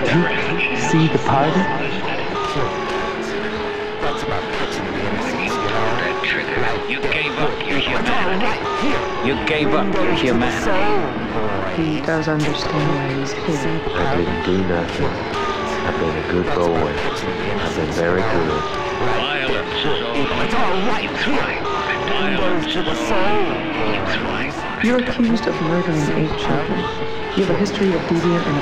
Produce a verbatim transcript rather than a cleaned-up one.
you see the party? That's about fixing the innocence, you know? That trigger. You gave up your humanity. You gave up your humanity. He does understand why he's here. I didn't do nothing. I've been a good boy. I've been very good. Violence is all It's all right. It's right. Violence To the is soul. all It's right. You're accused of murdering eight children. You have a history of deviant and